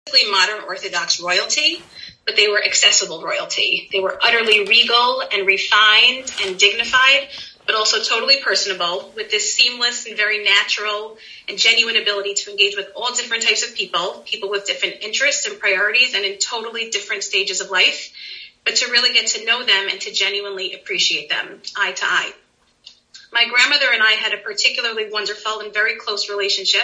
modern Orthodox royalty, but they were accessible royalty. They were utterly regal and refined and dignified, but also totally personable, with this seamless and very natural and genuine ability to engage with all different types of people with different interests and priorities and in totally different stages of life, but to really get to know them and to genuinely appreciate them eye to eye. My grandmother and I had a particularly wonderful and very close relationship.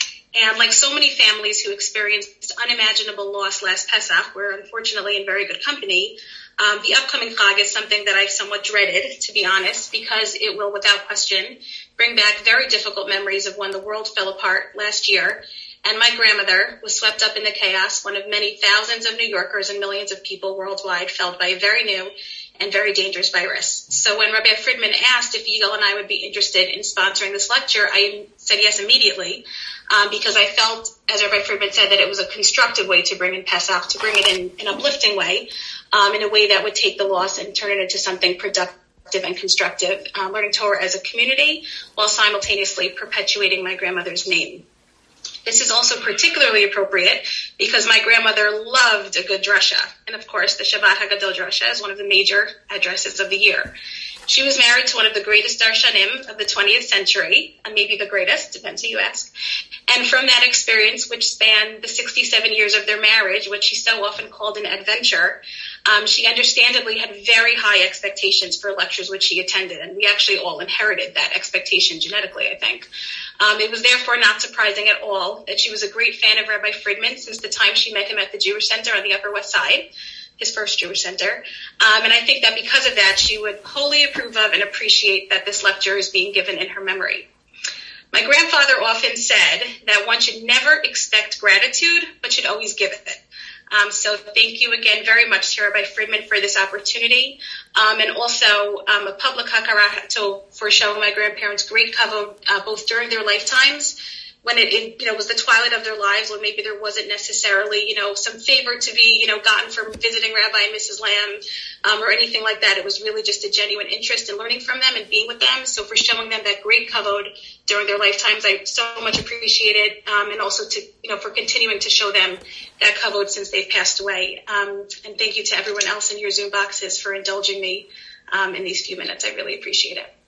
And like so many families who experienced unimaginable loss last Pesach, we're unfortunately in very good company. The upcoming Chag is something that I've somewhat dreaded, to be honest, because it will, without question, bring back very difficult memories of when the world fell apart last year. And my grandmother was swept up in the chaos, one of many thousands of New Yorkers and millions of people worldwide felled by a very new and very dangerous virus. So when Rabbi Friedman asked if Yigal and I would be interested in sponsoring this lecture, I said yes immediately, because I felt, as Rabbi Friedman said, that it was a constructive way to bring in Pesach, to bring it in an uplifting way, in a way that would take the loss and turn it into something productive and constructive, learning Torah as a community while simultaneously perpetuating my grandmother's name. This is also particularly appropriate because my grandmother loved a good drasha. And of course, the Shabbat Hagadol drasha is one of the major addresses of the year. She was married to one of the greatest darshanim of the 20th century, and maybe the greatest, depends who you ask. And from that experience, which spanned the 67 years of their marriage, which she so often called an adventure, she understandably had very high expectations for lectures which she attended, and we actually all inherited that expectation genetically, I think. It was therefore not surprising at all that she was a great fan of Rabbi Friedman since the time she met him at the Jewish Center on the Upper West Side, his first Jewish center. And I think that because of that, she would wholly approve of and appreciate that this lecture is being given in her memory. My grandfather often said that one should never expect gratitude, but should always give it. So thank you again very much to Rabbi Friedman for this opportunity, and also a public hakara for showing my grandparents great kavod both during their lifetimes, when it was the twilight of their lives, when maybe there wasn't necessarily some favor to be gotten from visiting Rabbi and Mrs. Lamb or anything like that. It was really just a genuine interest in learning from them and being with them. So for showing them that great kavod during their lifetimes, I so much appreciate it, and also for continuing to show them that kavod since they've passed away. And thank you to everyone else in your Zoom boxes for indulging me in these few minutes. I really appreciate it.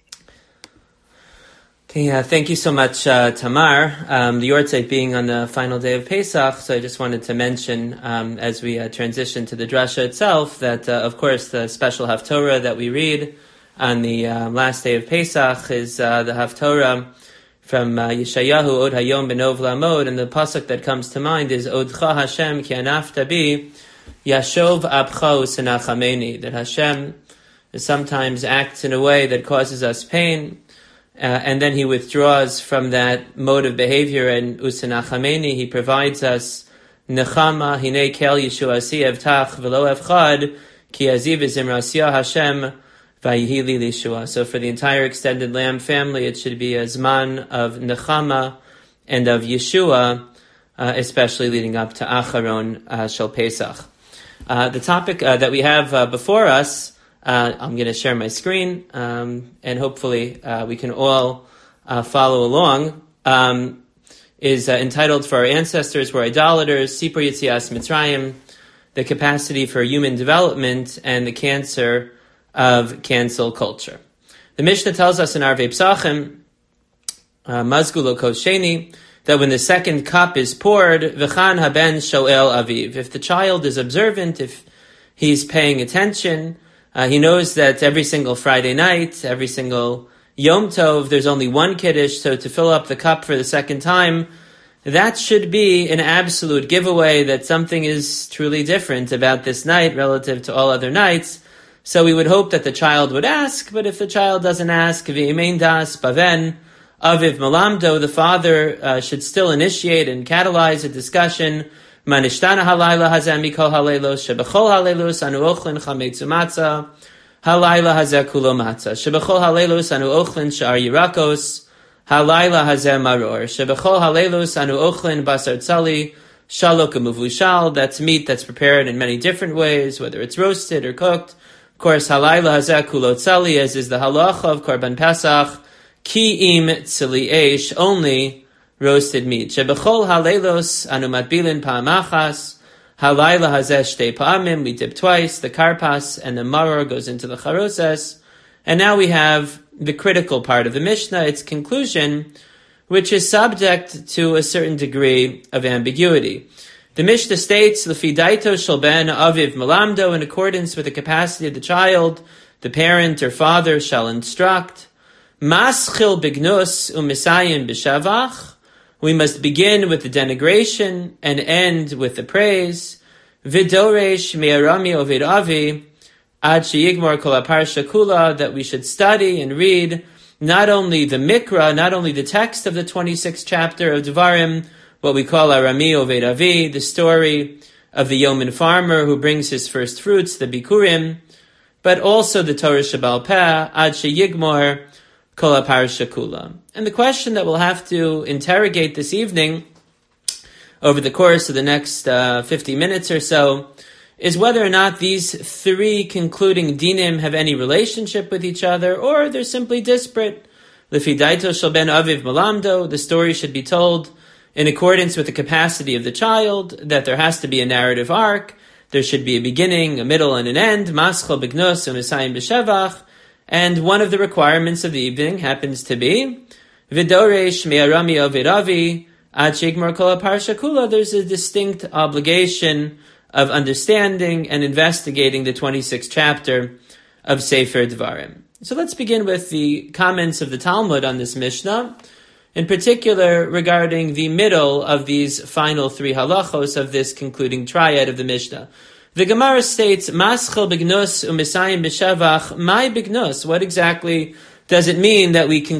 Okay, thank you so much, Tamar. The Yortzeit being on the final day of Pesach, so I just wanted to mention, as we transition to the drasha itself, that, of course, the special Haftorah that we read on the last day of Pesach is the Haftorah from Yeshayahu, Od Hayom Benov Lamod, and the pasuk that comes to mind is Odcha Hashem ki anafta bi, Yashov Apcha Usenachameni, that Hashem sometimes acts in a way that causes us pain, and then he withdraws from that mode of behavior, and Usenachameni, he provides us Nechama, Hinei Kel Yeshuasi Evtach Velo Evchad, Ki Aziv Zimrasya Hashem Vayihi Li Lishua. So for the entire extended Lamb family, it should be a Zman of Nechama and of Yeshua, especially leading up to Acharon Shel Pesach. The topic that we have before us, I'm going to share my screen, and hopefully we can all follow along, is entitled For Our Ancestors Were Idolaters, Sipur Yetzias Mitzrayim, the Capacity for Human Development and the Cancer of Cancel Culture. The Mishnah tells us in Arvei Psachim, Mazgulo Kosheni, that when the second cup is poured, V'chan haben shoel aviv, if the child is observant, if he's paying attention, he knows that every single Friday night, every single Yom Tov, there's only one Kiddush, so to fill up the cup for the second time, that should be an absolute giveaway that something is truly different about this night relative to all other nights. So we would hope that the child would ask, but if the child doesn't ask, v'yemein das baven, aviv malamdo, the father should still initiate and catalyze a discussion. Manishtana halayla hazeh mikol halaylos, shebechol halaylos anu ochlin chametzu matzah, halayla hazeh kulo matzah, shebechol halaylos anu ochlin sha'ar yirakos, halayla hazeh maror, shebechol halaylos anu ochlin basar tzali, shalok u'muvushal, that's meat that's prepared in many different ways, whether it's roasted or cooked. Of course, halayla hazeh kulo tzali, as is the halacha of Korban Pesach, ki im tzili eish, only roasted meat. Shebechol haleilos anu matbilin pa'amachas, halayla hazeh shtei pa'amim, we dip twice, the karpas and the maror goes into the charoses. And now we have the critical part of the Mishnah, its conclusion, which is subject to a certain degree of ambiguity. The Mishnah states, Lefi daito shel ben aviv melamdo, in accordance with the capacity of the child, the parent or father shall instruct. Maschil bignus u'misayim b'shavach, we must begin with the denigration and end with the praise. Vidoresh me'arami ovid avi, ad sheyigmor kol haparsha kula, that we should study and read not only the mikra, not only the text of the 26th chapter of Devarim, what we call Arami Oved Avi, the story of the yeoman farmer who brings his first fruits, the Bikurim, but also the Torah Shebal Peh, Ad Sheyigmor Kol HaParsha Kula. And the question that we'll have to interrogate this evening, over the course of the next 50 minutes or so, is whether or not these three concluding dinim have any relationship with each other, or they're simply disparate. Lefi daito shel ben aviv melamdo, the story should be told in accordance with the capacity of the child, that there has to be a narrative arc, there should be a beginning, a middle, and an end, maschel bignus u'misayim b'shevach, and one of the requirements of the evening happens to be vidoresh me'arami ovid avi ad sheyigmor kol haparsha kula. There's a distinct obligation of understanding and investigating the 26th chapter of Sefer Devarim. So let's begin with the comments of the Talmud on this Mishnah, in particular regarding the middle of these final three halachos of this concluding triad of the Mishnah. The Gemara states, Maschel bignus u'misayim b'shevach, my bignus. What exactly does it mean that we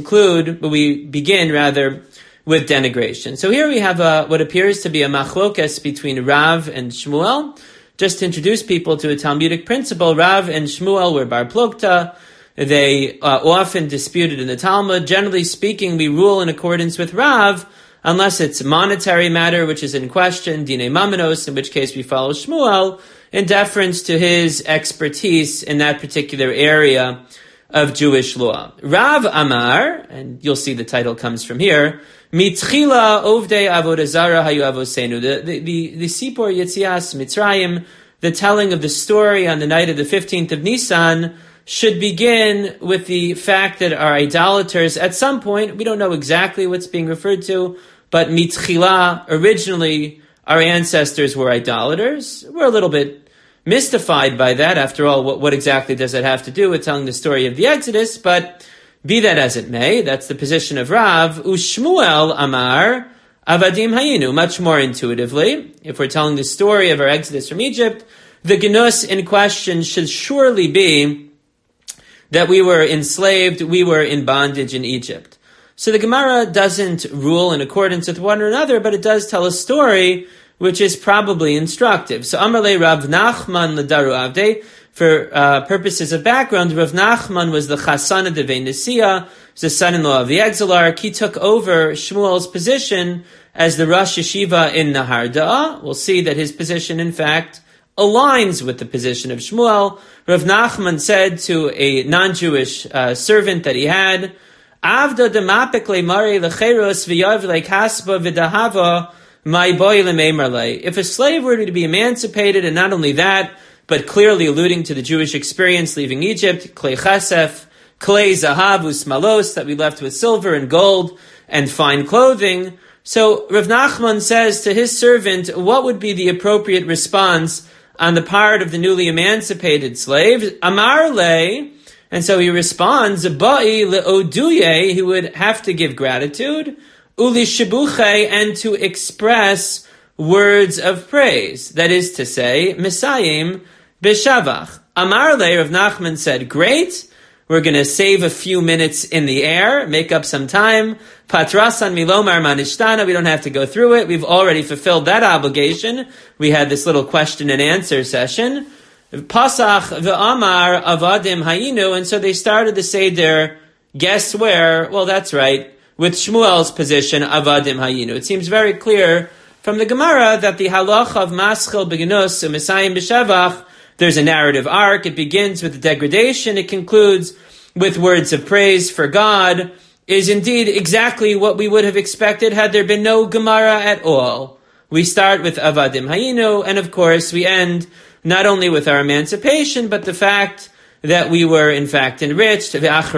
begin with denigration? So here we have what appears to be a machlokes between Rav and Shmuel. Just to introduce people to a Talmudic principle, Rav and Shmuel were bar plukta. They often disputed in the Talmud. Generally speaking, we rule in accordance with Rav, unless it's monetary matter, which is in question, dine mamenos, in which case we follow Shmuel, in deference to his expertise in that particular area of Jewish law. Rav Amar, and you'll see the title comes from here, Mitchila Ovdei Avodah Zara Hayu Avosenu, the Sipor Yetzias Mitzrayim, the telling of the story on the night of the 15th of Nisan, should begin with the fact that our idolaters, at some point, we don't know exactly what's being referred to, but mitchila, originally, our ancestors were idolaters. We're a little bit mystified by that. After all, what exactly does it have to do with telling the story of the Exodus? But be that as it may, that's the position of Rav. Ushmuel Amar Avadim Hayinu. Much more intuitively, if we're telling the story of our Exodus from Egypt, the genus in question should surely be that we were enslaved, we were in bondage in Egypt. So the Gemara doesn't rule in accordance with one or another, but it does tell a story which is probably instructive. So Amarle Rav Nachman L'daru Avdei, for purposes of background, Rav Nachman was the Chasana de Nisia, the son-in-law of the Exilarch. He took over Shmuel's position as the Rosh Yeshiva in Naharda'ah. We'll see that his position, in fact, aligns with the position of Shmuel. Rav Nachman said to a non-Jewish servant that he had, Avda demapik le'mare lecheros v'yav le'kasba v'dahava my boy le'meimarle. If a slave were to be emancipated, and not only that, but clearly alluding to the Jewish experience leaving Egypt, klei chasef, klei zahav usmalos, that we left with silver and gold and fine clothing. So Rav Nachman says to his servant, what would be the appropriate response on the part of the newly emancipated slave? Amar le, and so he responds, ba'i le'oduye, he would have to give gratitude, uli shibuche, and to express words of praise. That is to say, misayim b'shavach. Amar le, Rav Nachman said, great, we're going to save a few minutes in the air, make up some time. Patrasan milomar manishtana, we don't have to go through it. We've already fulfilled that obligation. We had this little question and answer session. Pasach v'amar avadim hayinu, and so they started the Seder, guess where? Well, that's right, with Shmuel's position, avadim hayinu. It seems very clear from the Gemara that the halacha of maschil beginus and misayim b'shevach, there's a narrative arc. It begins with the degradation. It concludes with words of praise for God. is indeed exactly what we would have expected had there been no Gemara at all. We start with Avadim Hayinu, and of course we end not only with our emancipation, but the fact that we were in fact enriched,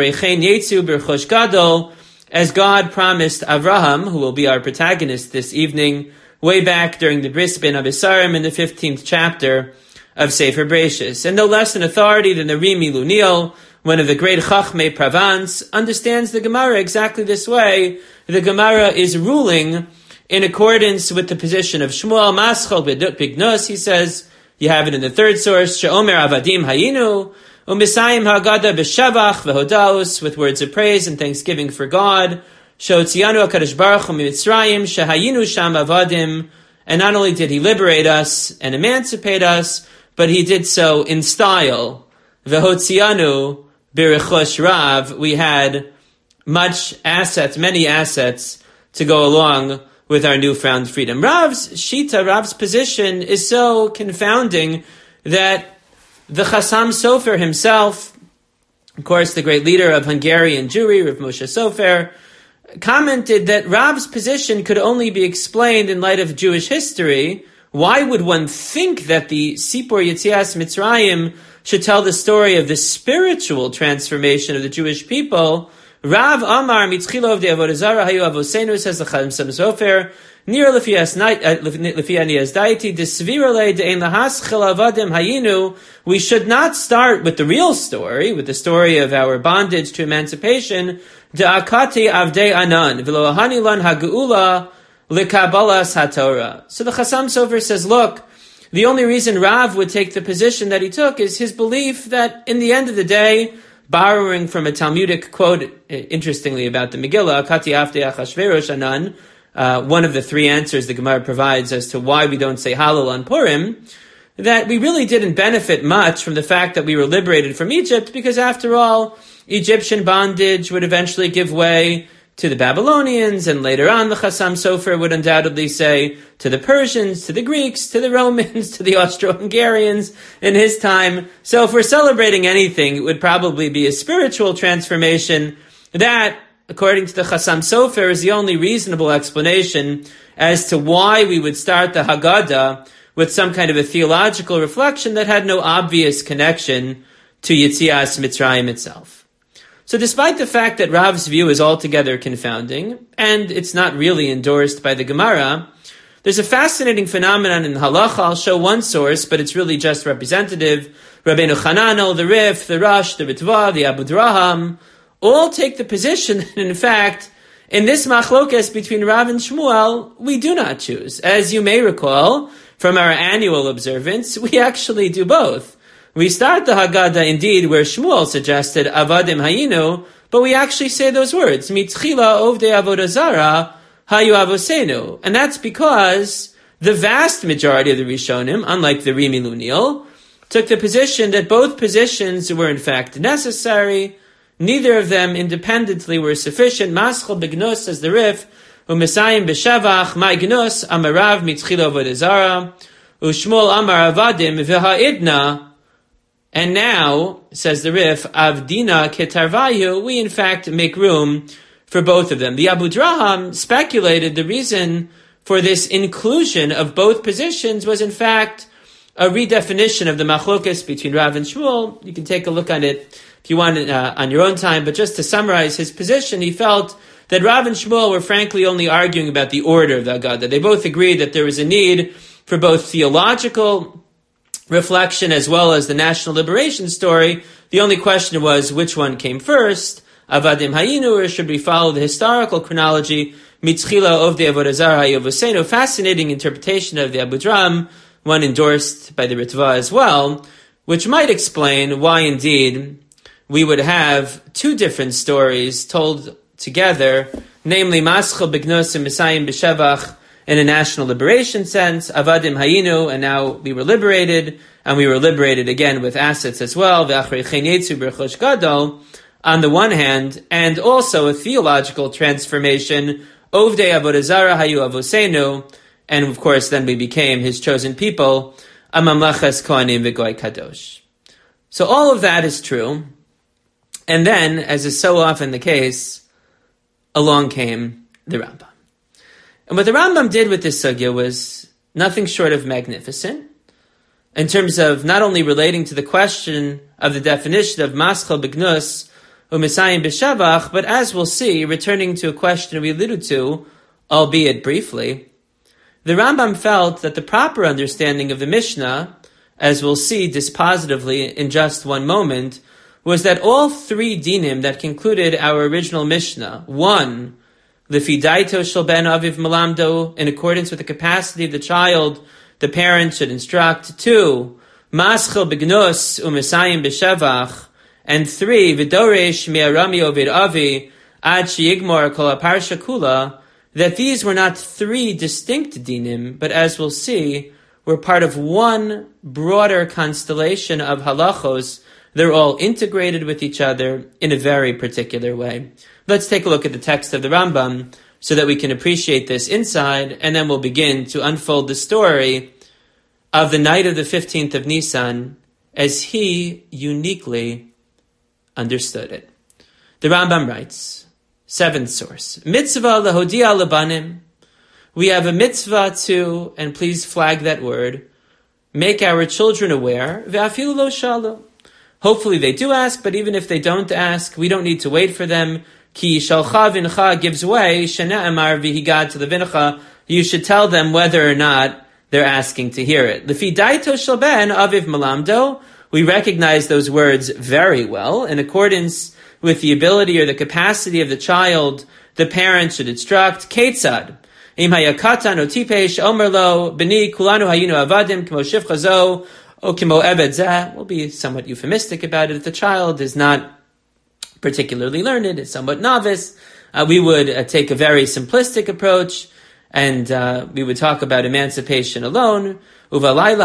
as God promised Avraham, who will be our protagonist this evening, way back during the Bris Ben Abisarim in the 15th chapter of Sefer Bereishis. And no less an authority than the Rimi Lunil, one of the great Chachmei Provence, understands the Gemara exactly this way. The Gemara is ruling in accordance with the position of Shmuel Maschal Bignus. He says, you have it in the third source, She'omer Avadim Hayinu, Umisayim Haggadah B'Shavach V'Hodaos, with words of praise and thanksgiving for God. She'otzianu HaKadosh Baruch Hu Mitzrayim, Shehayinu Sham Avadim. And not only did he liberate us and emancipate us, but he did so in style. V'Hotzianu B'Rechosh Rav. We had many assets to go along with our newfound freedom. Rav's position is so confounding that the Chassam Sofer himself, of course the great leader of Hungarian Jewry, Rav Moshe Sofer, commented that Rav's position could only be explained in light of Jewish history. Why would one think that the Sipur Yetzias Mitzrayim should tell the story of the spiritual transformation of the Jewish people? Rav Amar Mitzchilo of the Avodah Zarah Hayu Avosenu, says the Chassam Sofer, Nir Lefias Daiti Desvirale De'en Lahas Chil Avadim Hayinu. We should not start with the real story, with the story of our bondage to emancipation. De'akati Avdei Anan V'lo Hanilan Hageula L'Kabbalas HaTorah. So the Chassam Sofer says, look, the only reason Rav would take the position that he took is his belief that in the end of the day, borrowing from a Talmudic quote, interestingly, about the Megillah, Akati Avdei Achashverosh Anan, one of the three answers the Gemara provides as to why we don't say Hallel on Purim, that we really didn't benefit much from the fact that we were liberated from Egypt, because after all, Egyptian bondage would eventually give way to the Babylonians, and later on the Chassam Sofer would undoubtedly say to the Persians, to the Greeks, to the Romans, to the Austro-Hungarians in his time. So if we're celebrating anything, it would probably be a spiritual transformation that, according to the Chassam Sofer, is the only reasonable explanation as to why we would start the Haggadah with some kind of a theological reflection that had no obvious connection to Yetzias Mitzrayim itself. So despite the fact that Rav's view is altogether confounding, and it's not really endorsed by the Gemara, there's a fascinating phenomenon in Halacha. I'll show one source, but it's really just representative. Rabbeinu Chananel, the Rif, the Rosh, the Ritva, the Abu Draham, all take the position that, in fact, in this machlokes between Rav and Shmuel, we do not choose. As you may recall from our annual observance, we actually do both. We start the Haggadah indeed where Shmuel suggested Avadim Hayinu, but we actually say those words, Mitzchila Ovdei Avodah Zarah Hayu Avosenu. And that's because the vast majority of the Rishonim, unlike the Rimi Lunil, took the position that both positions were in fact necessary. Neither of them independently were sufficient. Maschal Begnus, says the Rif, U'Mesayim B'Shavach, Mai Gnus, Amarav Mitzchila Avodah Zarah, U'Shmuel Amar Avadim V'Ha'idna. And now, says the Rif, Avdina Ketarvayu, we in fact make room for both of them. The Abu Draham speculated the reason for this inclusion of both positions was in fact a redefinition of the machlokes between Rav and Shmuel. You can take a look at it if you want on your own time, but just to summarize his position, he felt that Rav and Shmuel were frankly only arguing about the order of the Haggadah. They both agreed that there was a need for both theological reflection as well as the national liberation story. The only question was which one came first, Avadim Hayinu, or should we follow the historical chronology, Mitzchila Ovdei Avodah Zarah Hayu Avosenu. Fascinating interpretation of the Abu Draham, one endorsed by the Ritva as well, which might explain why indeed we would have two different stories told together, namely Maschal Begnus and Mesayim B'Shevach in a national liberation sense, Avadim Hayinu, and now we were liberated, and we were liberated again with assets as well, V'achrei chen yetzu b'rechosh gadol, on the one hand, and also a theological transformation, Ovdei Avodah Zarah Hayu Avosenu, and of course then we became his chosen people, a mamlachas kohanim v'goy kadosh. So all of that is true, and then, as is so often the case, along came the Rambam. And what the Rambam did with this sugya was nothing short of magnificent, in terms of not only relating to the question of the definition of maschal b'gnus u'misayim b'shavach, but as we'll see, returning to a question we alluded to, albeit briefly, the Rambam felt that the proper understanding of the Mishnah, as we'll see dispositively in just one moment, was that all three dinim that concluded our original Mishnah, one, Lefi daito shel ben aviv malamdo, in accordance with the capacity of the child, the parent should instruct. Two, maschel b'gnus u'misayim b'shevach. And three, v'doresh mi'arami ovid avi ad sheyigmor kol ha'parsha kula, that these were not three distinct dinim, but as we'll see, were part of one broader constellation of halachos. They're all integrated with each other in a very particular way. Let's take a look at the text of the Rambam so that we can appreciate this inside, and then we'll begin to unfold the story of the night of the 15th of Nisan as he uniquely understood it. The Rambam writes, seventh source, mitzvah lehodia lebanim. We have a mitzvah to, and please flag that word, make our children aware, ve'afilu lo shalu. Hopefully they do ask, but even if they don't ask, we don't need to wait for them. Ki shalcha vincha gives way, shene'emar v'higad to the vincha. You should tell them whether or not they're asking to hear it. Lefi daito shel ben aviv malamdo. We recognize those words very well. In accordance with the ability or the capacity of the child, the parent should instruct. Ketzad. Im hayakatan o tipesh omer lo b'ni kulanu hayinu avadim k'mo shivcha zo. We'll be somewhat euphemistic about it. If the child is not particularly learned, is somewhat novice, we would take a very simplistic approach, and we would talk about emancipation alone. If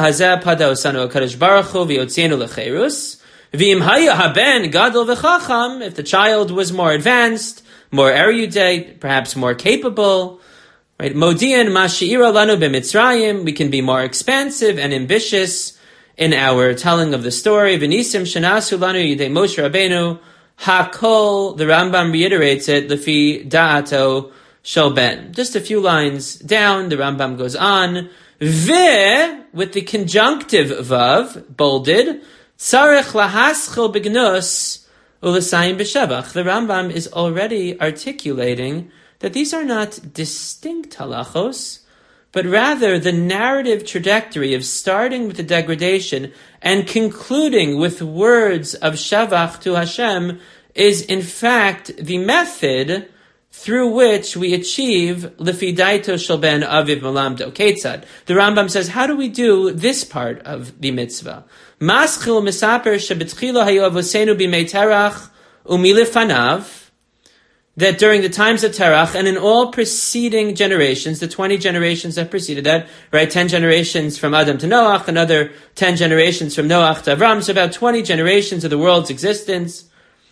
the child was more advanced, more erudite, perhaps more capable, right? Modian mashiira lanu b'mitzrayim, we can be more expansive and ambitious in our telling of the story. V'nisim shenasu lanu yidei Moshe Rabbeinu hakol. The Rambam reiterates it. Lefi da'ato shel ben. Just a few lines down, the Rambam goes on. Ve, with the conjunctive vav bolded, tzarech lahaschel b'gnus u'lesayim b'shevach. The Rambam is already articulating that these are not distinct halachos, but rather the narrative trajectory of starting with the degradation and concluding with words of Shavach to Hashem is in fact the method through which we achieve Lefi daito shel ben aviv malamdo. Ketzad. The Rambam says, how do we do this part of the mitzvah? Maschil misaper shebetchila hayu avosenu b'mei terach umilifanav, that during the times of Terach and in all preceding generations, the 20 generations that preceded that, right, 10 generations from Adam to Noach, another 10 generations from Noach to Avram, so about 20 generations of the world's existence.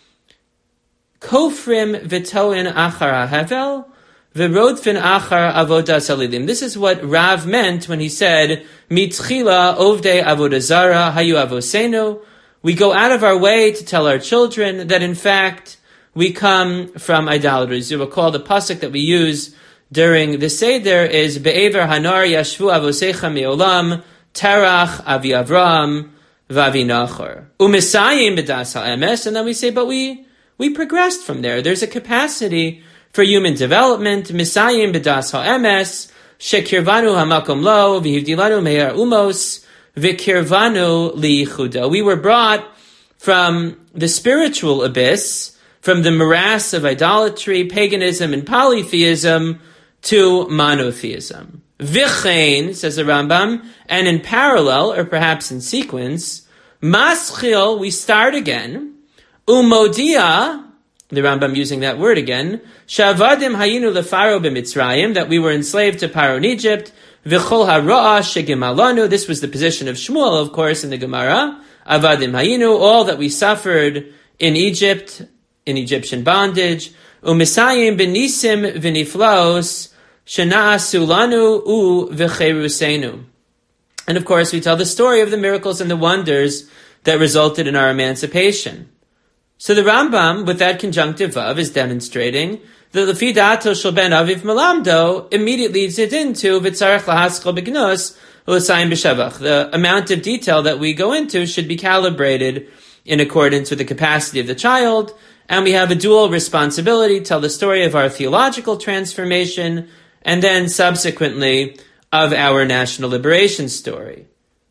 Kofrim v'toin achar havel, v'rodfin achar avodah salilim. This is what Rav meant when he said, Mitchila ovdei avodah zara hayu avosenu. We go out of our way to tell our children that in fact we come from idolaters. You recall the pasuk that we use during the Seder is Be'ever Hanar Yashvu Avosecha Me'olam Terach Avi Avram Vavi Nachor Umisayim B'das HaEmes. And then we say, but we progressed from there. There's a capacity for human development. Misayim B'das HaEmes Shekirvanu Hamakom Lo V'hivdilanu Me'er Umos V'kirvanu Li'chuda. We were brought from the spiritual abyss, from the morass of idolatry, paganism, and polytheism to monotheism. V'chein, says the Rambam, and in parallel, or perhaps in sequence, maschil, we start again, umodia, the Rambam using that word again, shavadim hayinu lefaro b'mitzrayim, that we were enslaved to Paro in Egypt, v'chol ha'ro'a shegimalanu, this was the position of Shmuel, of course, in the Gemara, avadim hayinu, all that we suffered in Egypt, in Egyptian bondage, umisayim benisim v'niflaos shena'asu lanu u v'cherusenu. And of course, we tell the story of the miracles and the wonders that resulted in our emancipation. So the Rambam, with that conjunctive of, is demonstrating the Lefi Da'ato Shel Ben Aviv Melamdo immediately leads it into V'tzarech Lahaskol B'Gnus U'Lasayim B'Shevach. The amount of detail that we go into should be calibrated in accordance with the capacity of the child, and we have a dual responsibility: tell the story of our theological transformation, and then subsequently of our national liberation story.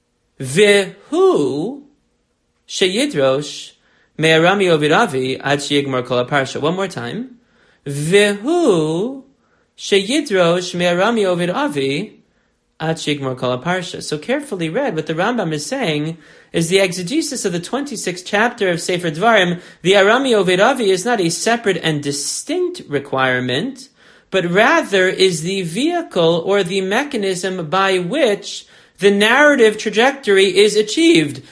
V'hu sheyidrosh me'arami ovid avi ad sheyigmor kol haparsha. One more time. V'hu sheyidrosh me'arami ovid avi ad sheyigmor kol haparsha. So carefully read, what the Rambam is saying is the exegesis of the 26th chapter of Sefer Dvarim. The Arami Oved Avi is not a separate and distinct requirement, but rather is the vehicle or the mechanism by which the narrative trajectory is achieved.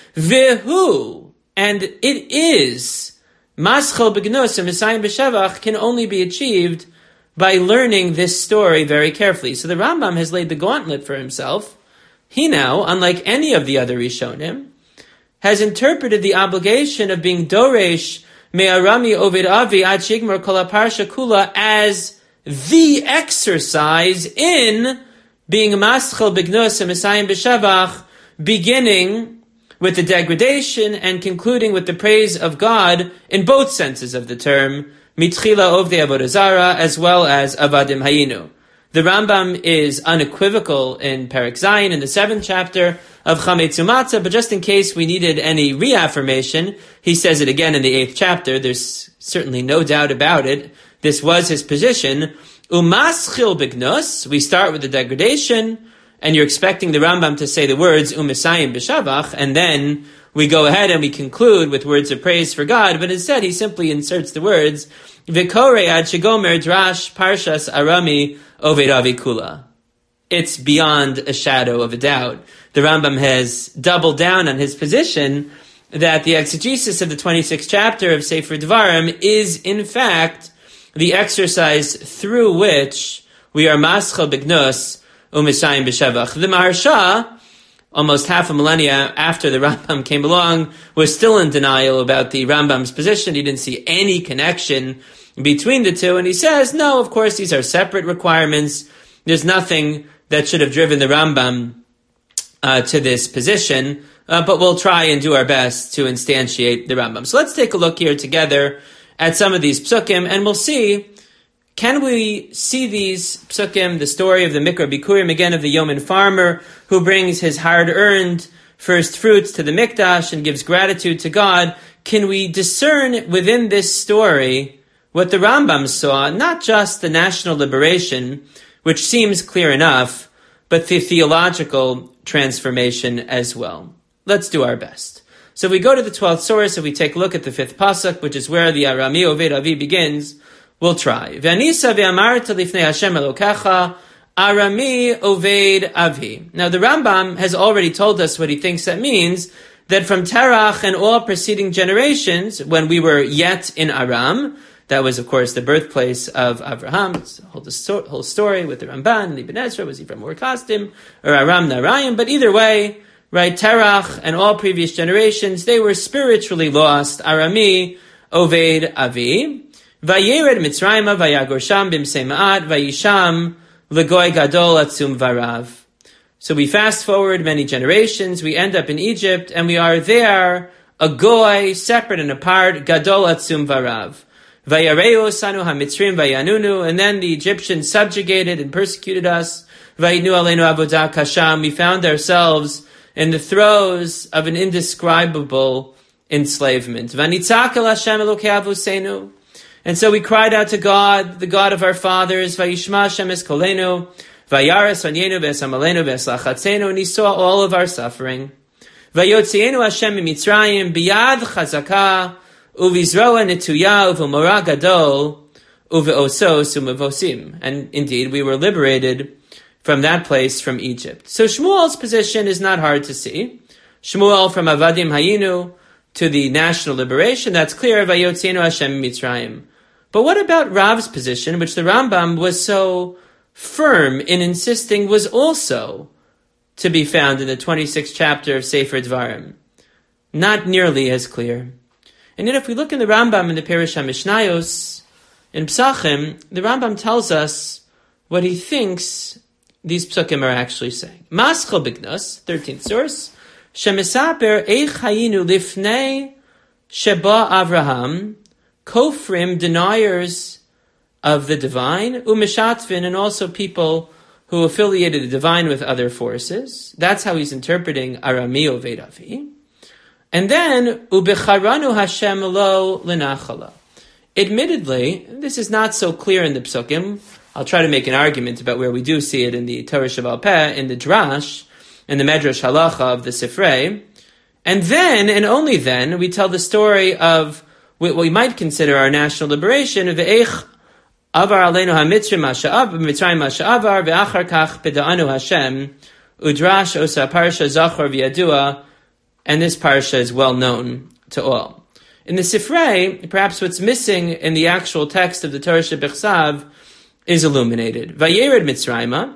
Vehu, and it is, Maschel B'Gnus and Messiah B'Shevach can only be achieved by learning this story very carefully. So the Rambam has laid the gauntlet for himself. He now, unlike any of the other Rishonim, has interpreted the obligation of being Doresh Me'arami Ovid Avi Ad Shigmar Kol HaParsha Kula as the exercise in being Maschel B'Gnus and Messiah B'Shevach, beginning with the degradation and concluding with the praise of God in both senses of the term, Mitchila Ovdei Avodah Zarah as well as Avadim Hayinu. The Rambam is unequivocal in Perek Zayin in the 7th chapter of Chametz U'Matzah, but just in case we needed any reaffirmation, he says it again in the 8th chapter. There's certainly no doubt about it. This was his position. Umaschil B'Gnus, we start with the degradation, and you're expecting the Rambam to say the words U'Mesayim B'Shavach, and then we go ahead and we conclude with words of praise for God, but instead he simply inserts the words V'Korei Ad Shegomer Drash Parshas Arami Oved Avi Kula. It's beyond a shadow of a doubt. The Rambam has doubled down on his position that the exegesis of the 26th chapter of Sefer Dvarim is, in fact, the exercise through which we are Maschel B'Gnus U'Mesayim B'Shevach. The Maharsha, almost half a millennia after the Rambam came along, was still in denial about the Rambam's position. He didn't see any connection between the two, and he says, no, of course, these are separate requirements. There's nothing that should have driven the Rambam to this position, but we'll try and do our best to instantiate the Rambam. So let's take a look here together at some of these psukim, and we'll see, can we see these psukim, the story of the Mikra Bikurim, again of the yeoman farmer who brings his hard-earned first fruits to the Mikdash and gives gratitude to God. Can we discern within this story what the Rambam saw, not just the national liberation, which seems clear enough, but the theological transformation as well? Let's do our best. So if we go to the 12th source, if we take a look at the 5th pasuk, which is where the Arami Oved Avi begins, we'll try. V'anisa ve'amarta lifnei Hashem Elokecha, Arami Oved Avi. Now the Rambam has already told us what he thinks that means, that from Terach and all preceding generations, when we were yet in Aram, that was, of course, the birthplace of Avraham. It's the whole story with the Ramban and Ibn Ezra. Was he from Ur Kasdim or Aram Naharaim? But either way, right, Terach and all previous generations, they were spiritually lost. Arami Oved Avi. Vayered Mitzrayim vayagorsham bimsei ma'at vayisham legoy gadol atzum varav. So we fast forward many generations, we end up in Egypt, and we are there, a goy, separate and apart, gadol atzum varav. Vayareu sanu hamitzrim vayanunu, and then the Egyptians subjugated and persecuted us. Vayinu aleinu avodah kasham. We found ourselves in the throes of an indescribable enslavement. Vanitzak el Hashem Elokei Avosenu. And so we cried out to God, the God of our fathers. Vayishma Hashem es kolenu, vayaras vanyenu v'esamalenu v'eslachatzenu, and He saw all of our suffering. Vayotzienu Hashem mitzrayim biyad chazaka. Uvizroa netuya uv'mora gadol uv'osos u'mevosim. And indeed, we were liberated from that place, from Egypt. So Shmuel's position is not hard to see. Shmuel from Avadim Hayinu to the national liberation, that's clear, Vayotzienu Hashem mitzrayim. But what about Rav's position, which the Rambam was so firm in insisting was also to be found in the 26th chapter of Sefer Dvarim? Not nearly as clear. And yet if we look in the Rambam in the Perush HaMishnayos, In Psachim, the Rambam tells us what he thinks these psukim are actually saying. Maschal Bignos, 13th source, Shemisaper eich hayinu lifnei sheba Avraham, kofrim, deniers of the divine, umishatvin, and also people who affiliated the divine with other forces. That's how he's interpreting Arami Oved Avi. And then, ubecharanu Hashem lo lenachala. Admittedly, this is not so clear in the psukim. I'll try to make an argument about where we do see it in the Torah Shebaal Peh, in the Drash, in the Medrash Halacha of the Sifrei. And then, and only then, we tell the story of what we might consider our national liberation, ve'ech avar aleinu hamitzrim masha'av, mitzrayim masha'avar, ve'achar kach peda'anu Hashem, udrash osa parsha zachor v'yadua, and this parsha is well known to all. In the Sifrei, perhaps what's missing in the actual text of the Torah Shebichsav is illuminated. Vayered Mitzrayma,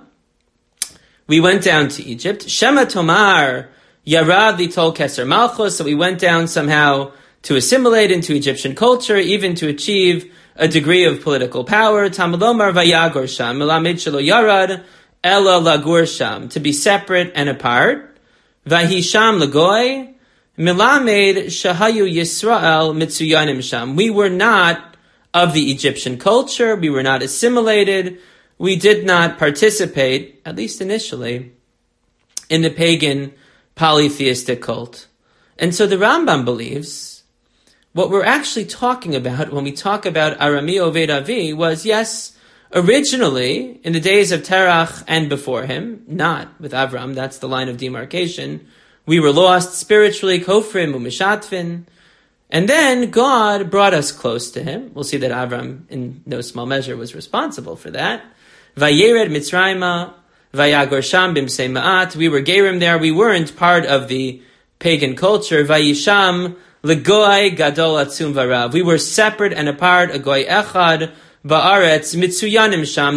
we went down to Egypt. Shema Tomar Yarad Litol Keser Malchus, so we went down somehow to assimilate into Egyptian culture, even to achieve a degree of political power. Tamalomar Vayagor Sham, Melamed Shelo Yarad Ela Lagur Sham, to be separate and apart. Vahisham Lagoy, Melamed Shahayu Yisrael Mitsuyanim Sham. We were not of the Egyptian culture, we were not assimilated, we did not participate, at least initially, in the pagan polytheistic cult. And so the Rambam believes what we're actually talking about when we talk about Arami Oved Avi was, yes, originally, in the days of Terach and before him, not with Avram, that's the line of demarcation, we were lost spiritually, kofrim, umishatvin, and then God brought us close to him. We'll see that Avram, in no small measure, was responsible for that. Vayered Mitzrayma, Vayagor Sham bimsei ma'at. We were gerim there. We weren't part of the pagan culture. Vayisham legoy gadol atzum varav. We were separate and apart. A goy echad ba'aretz mitsuyanim sham.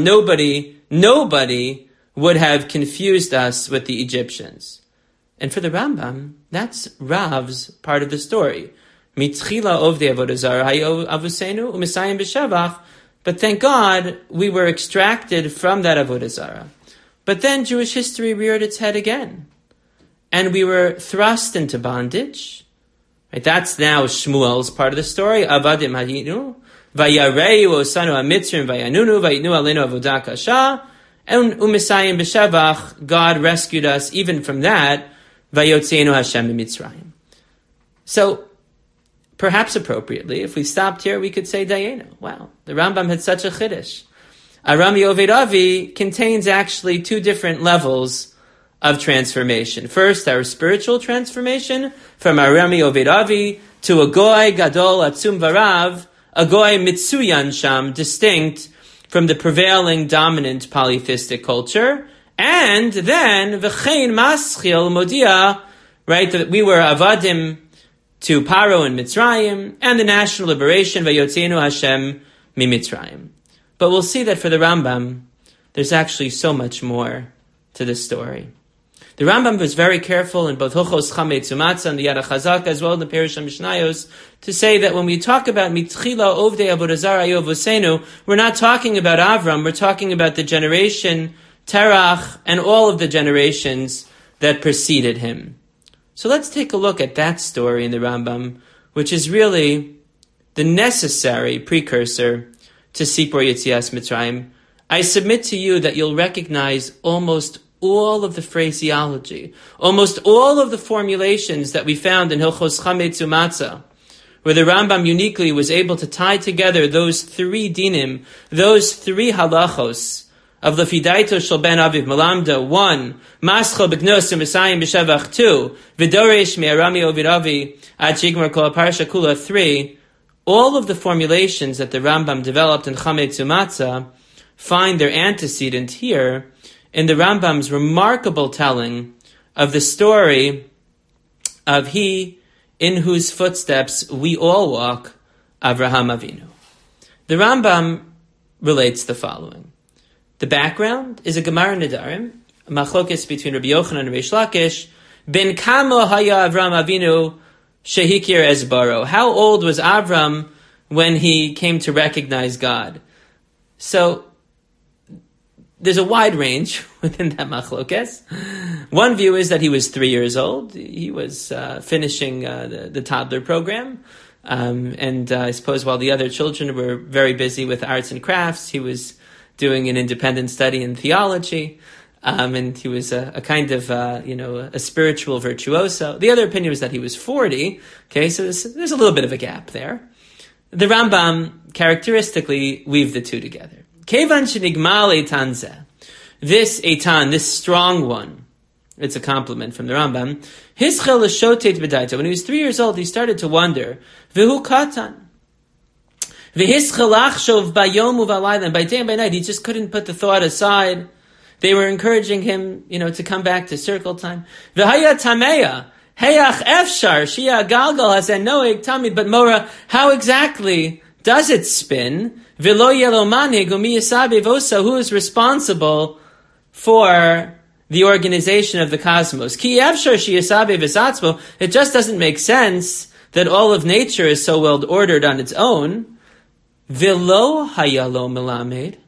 Nobody would have confused us with the Egyptians. And for the Rambam, that's Rav's part of the story. Mitchila ovdei avodah zara hayo avusenu u'misayim b'shavach. But thank God we were extracted from that avodah zara. But then Jewish history reared its head again, and we were thrust into bondage. Right? That's now Shmuel's part of the story. Avadim hayinu vayareu osanu hamitzrim vayanunu vayitnu aleinu avodah kasha, and u'misayim b'shavach. God rescued us even from that. Vayotzeinu Hashem b'Mitzrayim. So, perhaps appropriately, if we stopped here, we could say Dayenu. Wow, the Rambam had such a chiddush. Arami Oved Avi contains actually two different levels of transformation. First, our spiritual transformation from Arami Oved Avi to a goy gadol atzum varav, a goy mitsuyan sham, distinct from the prevailing dominant polytheistic culture. And then, v'chein maschil modia, right, that we were avadim to Paro and Mitzrayim, and the national liberation, vayotzeinu Hashem mi-Mitzrayim. But we'll see that for the Rambam, there's actually so much more to this story. The Rambam was very careful in both Hochos Chametz Umatzah and the Yad HaChazak, as well as the Perush HaMishnayos, to say that when we talk about Mitchila Ovdei Avodah Zara Hayu Avosenu, we're not talking about Avram, we're talking about the generation Terach and all of the generations that preceded him. So let's take a look at that story in the Rambam, which is really the necessary precursor to Sipor Yetzias Mitzrayim. I submit to you that you'll recognize almost all of the phraseology, almost all of the formulations that we found in Hilchos Chametz Umatzah, where the Rambam uniquely was able to tie together those three dinim, those three halachos, of the Fidaito Shel Ben Aviv Malamda, 1, Mascho B'Gnos U'Misayim B'Shavach, 2, V'Doresh Me'arami Oved Avi Ad Shigmar Kol Parsha Kula, 3, all of the formulations that the Rambam developed in Chametz Umatzah find their antecedent here in the Rambam's remarkable telling of the story of he in whose footsteps we all walk, Avraham Avinu. The Rambam relates the following. The background is a Gemara Nedarim, a machlokes between Rabbi Yochanan and Reish Lakish, Ben Kamo Haya Avram Avinu Shehikir Ezbaro. How old was Avram when he came to recognize God. So there's a wide range within that machlokes. One view is that he was 3 years old. He was finishing the toddler program. And I suppose while the other children were very busy with arts and crafts, he was doing an independent study in theology. And he was a kind of, a spiritual virtuoso. The other opinion was that he was 40. Okay, so there's a little bit of a gap there. The Rambam characteristically weave the two together. Kevan shenigmal eitan zeh. This eitan, this strong one, it's a compliment from the Rambam. Hischel l'shotet b'daita. When he was 3 years old, he started to wonder. V'hu katan. V'hischel achshov bayom u'valayla. And by day and by night, he just couldn't put the thought aside. They were encouraging him, to come back to circle time. V'haya tameya. Heyach efshar shia galgal hazen noeg tamid. But Mora, how exactly does it spin? V'lo yelo manhig umi yisabe vosa. Who is responsible for the organization of the cosmos? Ki efshar shiyasabe v'satzmo. It just doesn't make sense that all of nature is so well ordered on its own. V'lo hayalo melamed.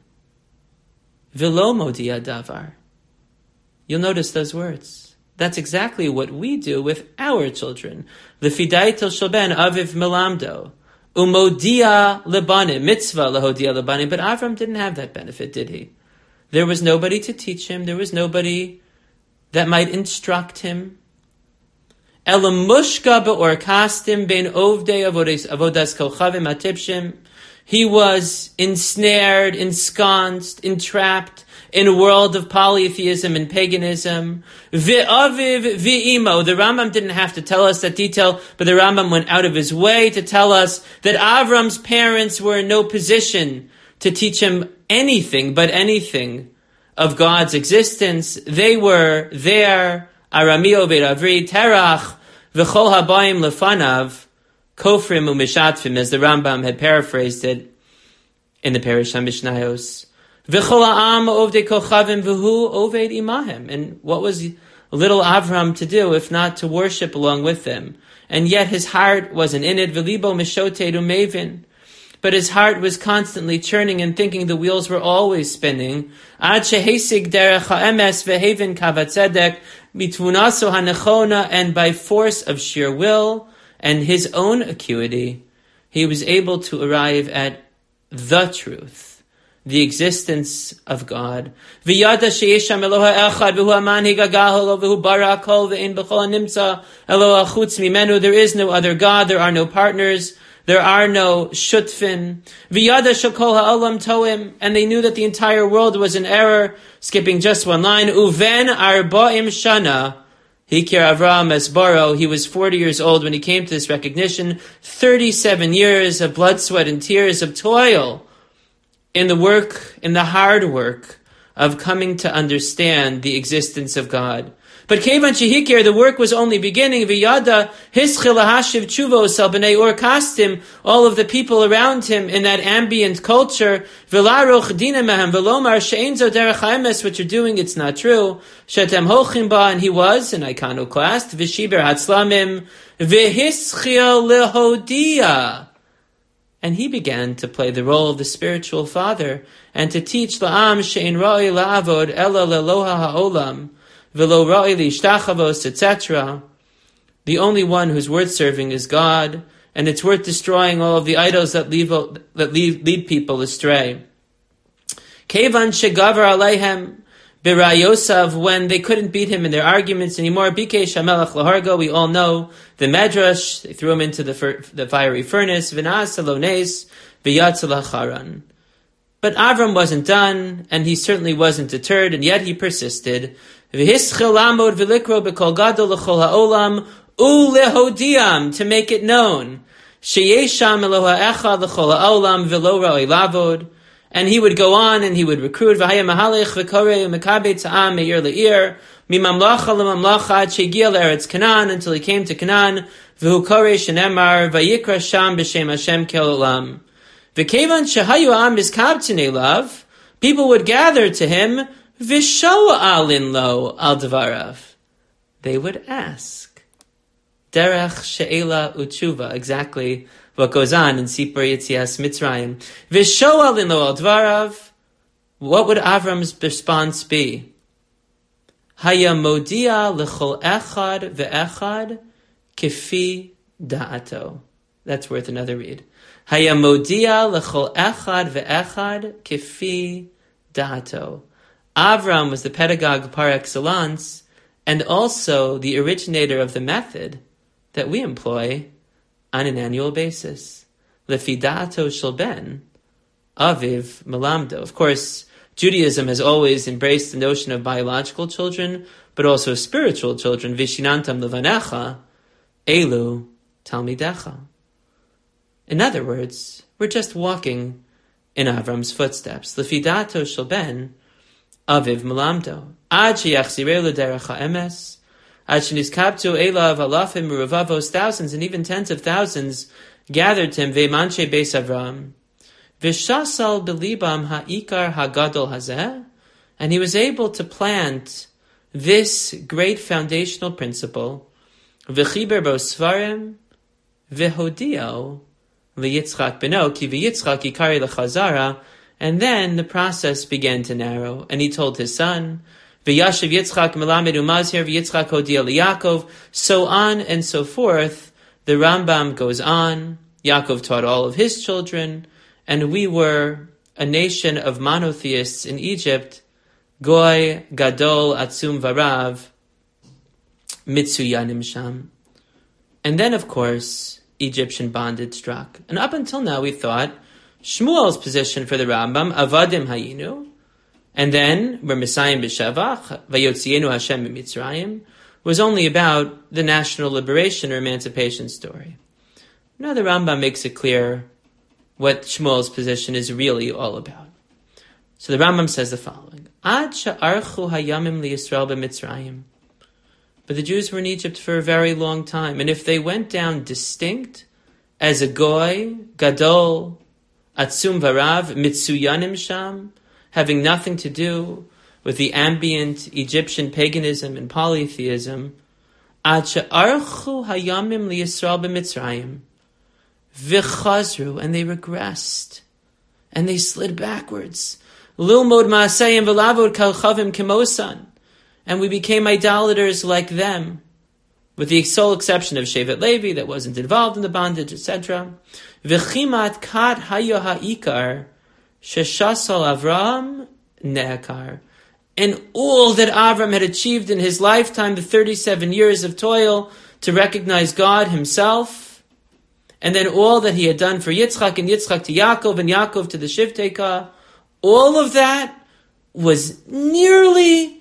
V'lo modia davar. You'll notice those words. That's exactly what we do with our children. L'fidai tel shoben aviv melamdo. Umodia lebanim. Mitzvah lehodia lebanim. But Avram didn't have that benefit, did he? There was nobody to teach him. There was nobody that might instruct him. Elamushka be'orkastim ben ovdei avodas kochavim atipshim. He was ensnared, ensconced, entrapped in a world of polytheism and paganism. V'aviv v'imo. The Rambam didn't have to tell us that detail, but the Rambam went out of his way to tell us that Avram's parents were in no position to teach him anything but anything of God's existence. They were there. Aramio ve'ravri terach v'chol habayim lefanav. Kofrim u'mishatvim, as the Rambam had paraphrased it in the Perish HaMishnayos. V'chol ha'am ovdei kochavim v'hu oved imahem. And what was little Avram to do if not to worship along with them? And yet his heart wasn't in it. V'libo mishoted u'mevin. But his heart was constantly churning and thinking. The wheels were always spinning. Ad shehesig derech ha'emes v'heven kavatzedek mitvunaso hanechona. And by force of sheer will and his own acuity, he was able to arrive at the truth, the existence of God. V'yada she'esham Eloha echad v'hu hamanhig hagahol v'hu bara kol v'ein b'chol hanimtza Eloha chutz mimenu. There is no other God. There are no partners. There are no shutfin. V'yada shekol ha'olam toim. And they knew that the entire world was in error. Skipping just one line. Uven arba'im shana. Hikir Avram Esbaro, he was 40 years old when he came to this recognition. 37 years of blood, sweat, and tears of toil in the hard work of coming to understand the existence of God. But Kevan Shehikir, the work was only beginning. V'yada hischil lahashiv tshuvos al b'nei or kastim, all of the people around him in that ambient culture. V'laroch dina mehem v'lomar she'ein zo derech ha'emes, what you're doing, it's not true. Shetem hochim ba, and he was an iconoclast. V'shiber hatzlamim v'hischil lehodia. And he began to play the role of the spiritual father and to teach la'am she'ein ra'i la'avod ela leloha ha'olam. V'lo ra'i lishtachavos, etc. The only one who's worth serving is God, and it's worth destroying all of the idols that lead people astray. Kevan shegavar aleihem b'rayosav, when they couldn't beat him in their arguments anymore. Bikesh hamelach lahargo, we all know the medrash. They threw him into the fiery furnace. V'nas alones v'yatz lacharan. But Avram wasn't done, and he certainly wasn't deterred, and yet he persisted. V'hischil lamod v'likro b'kol gadol l'chol ha'olam u'lehodiam, to make it known. Sheyesham Eloha echad l'chol ha'olam v'lo ra'i lavod. And he would go on and he would recruit. V'haya mahalech v'korei u'mekabei ta'am me'ir le'ir mimamlacha l'mamlacha ad shegiya l'eretz Canaan, until he came to Canaan. V'hu korei shenemar v'yikra sham b'shem Hashem kel olam. V'kevan shehayu am miskabtzin elav, people would gather to him. V'sho'alin lo al devarav, they would ask. Derech she'ela u'tshuva, exactly what goes on in Sipur Yetzias Mitzrayim. V'shoal in lo al dvarav, what would Avram's response be? Haya modia l'chol echad ve'echad kifi da'ato. That's worth another read. Haya modia l'chol echad ve'echad kifi da'ato. Avram was the pedagogue par excellence, and also the originator of the method that we employ on an annual basis. Lefi da'ato shel ben, aviv melamdo. Of course, Judaism has always embraced the notion of biological children, but also spiritual children. Vishinantam levanecha, elu talmidecha. In other words, we're just walking in Avram's footsteps. Lefi da'ato shel ben, aviv melamdo. Ad sheyachzireu l'derech ha'emes, ad sheniskabtu elav alafim uruvavos, thousands and even tens of thousands gathered to him, ve'manshe beis Avram. V'shasal belibam ha'ikar hagadol hazeh, and he was able to plant this great foundational principle, v'chiber bo svarim, v'hodio liyitzchak beno, ki v'yitzchak ikari l'chazara, and then the process began to narrow, and he told his son, v'yashiv Yitzchak melamed umazher v'yitzchak hodia liYakov, so on and so forth. The Rambam goes on. Yaakov taught all of his children, and we were a nation of monotheists in Egypt, Goy, Gadol, Atzum, Varav, Mitsuyanim Sham. And then, of course, Egyptian bondage struck. And up until now, we thought Shmuel's position for the Rambam, Avadim Hayinu, and then we're Messiah B'Shevach, Vayotzienu Hashem B'Mitzrayim, was only about the national liberation or emancipation story. Now the Rambam makes it clear what Shmuel's position is really all about. So the Rambam says the following: Ad sha'archu hayamim liyisrael b'Mitzrayim. But the Jews were in Egypt for a very long time, and if they went down distinct as a goy, gadol, atzum varav, mitsuyanim sham, having nothing to do with the ambient Egyptian paganism and polytheism, ad sha'archu hayamim liyisrael b'Mitzrayim, v'chazru, and they regressed, and they slid backwards. Lilmod ma'asayim v'lavod kalchavim kemosan, and we became idolaters like them, with the sole exception of Shevet Levi that wasn't involved in the bondage, etc. V'chimat kat hayo ha'ikar sheshasal Avram ne'akar, and all that Avram had achieved in his lifetime, the 37 years of toil to recognize God himself, and then all that he had done for Yitzchak, and Yitzchak to Yaakov, and Yaakov to the Shivteka, all of that was nearly